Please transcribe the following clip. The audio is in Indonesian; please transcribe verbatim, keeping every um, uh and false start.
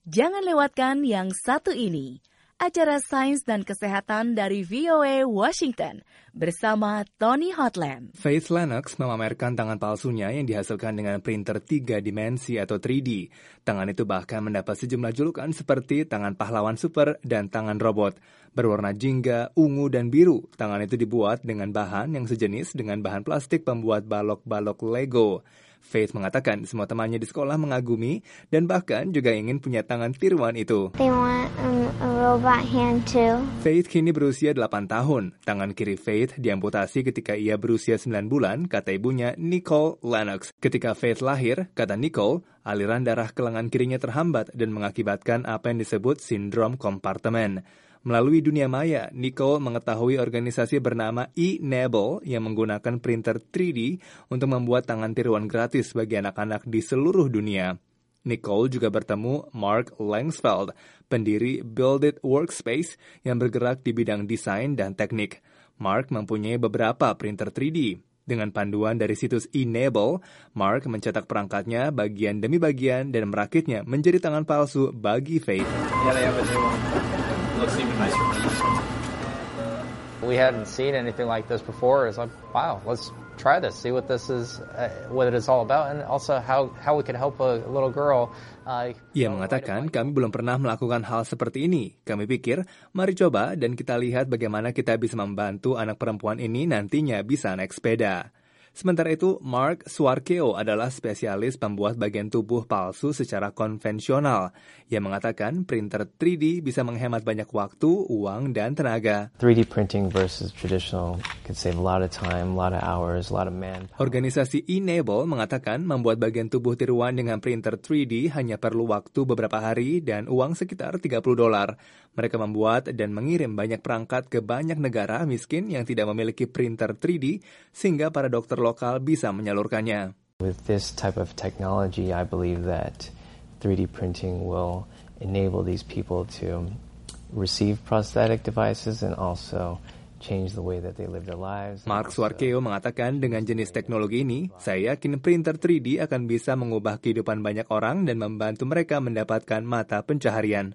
Jangan lewatkan yang satu ini, acara Sains dan Kesehatan dari V O A Washington bersama Tony Hotland. Faith Lennox memamerkan tangan palsunya yang dihasilkan dengan printer tiga dimensi atau tiga D. Tangan itu bahkan mendapat sejumlah julukan seperti tangan pahlawan super dan tangan robot. Berwarna jingga, ungu, dan biru, tangan itu dibuat dengan bahan yang sejenis dengan bahan plastik pembuat balok-balok Lego. Faith mengatakan semua temannya di sekolah mengagumi dan bahkan juga ingin punya tangan tiruan itu. They want um, a robot hand too. Faith kini berusia delapan tahun. Tangan kiri Faith diamputasi ketika ia berusia sembilan bulan, kata ibunya Nicole Lennox. Ketika Faith lahir, kata Nicole, aliran darah ke lengan kirinya terhambat dan mengakibatkan apa yang disebut sindrom kompartemen. Melalui dunia maya, Nicole mengetahui organisasi bernama eNable yang menggunakan printer tiga D untuk membuat tangan tiruan gratis bagi anak-anak di seluruh dunia. Nicole juga bertemu Mark Langsfeld, pendiri Build It Workspace yang bergerak di bidang desain dan teknik. Mark mempunyai beberapa printer tiga D. Dengan panduan dari situs eNable, Mark mencetak perangkatnya bagian demi bagian dan merakitnya menjadi tangan palsu bagi Faith. Looks even nicer. We hadn't seen anything like this before. It's like, wow, let's try this, see what this is, uh, what it is all about, and also how how we can help a little girl. Uh, Ia mengatakan, kami belum pernah melakukan hal seperti ini. Kami pikir, mari coba dan kita lihat bagaimana kita bisa membantu anak perempuan ini nantinya bisa naik sepeda. Sementara itu, Mark Swarkeo adalah spesialis pembuat bagian tubuh palsu secara konvensional. Ia mengatakan printer tiga D bisa menghemat banyak waktu, uang, dan tenaga. three D printing versus traditional can save a lot of time, a lot of hours, a lot of manpower. Organisasi eNable mengatakan membuat bagian tubuh tiruan dengan printer tiga D hanya perlu waktu beberapa hari dan uang sekitar tiga puluh dolar. Mereka membuat dan mengirim banyak perangkat ke banyak negara miskin yang tidak memiliki printer tiga D sehingga para dokter lokal bisa menyalurkannya. With this type of technology, I believe that three D printing will enable these people to receive prosthetic devices and also change the way that they live their lives. Mark Swarkeo mengatakan dengan jenis teknologi ini, saya yakin printer tiga D akan bisa mengubah kehidupan banyak orang dan membantu mereka mendapatkan mata pencaharian.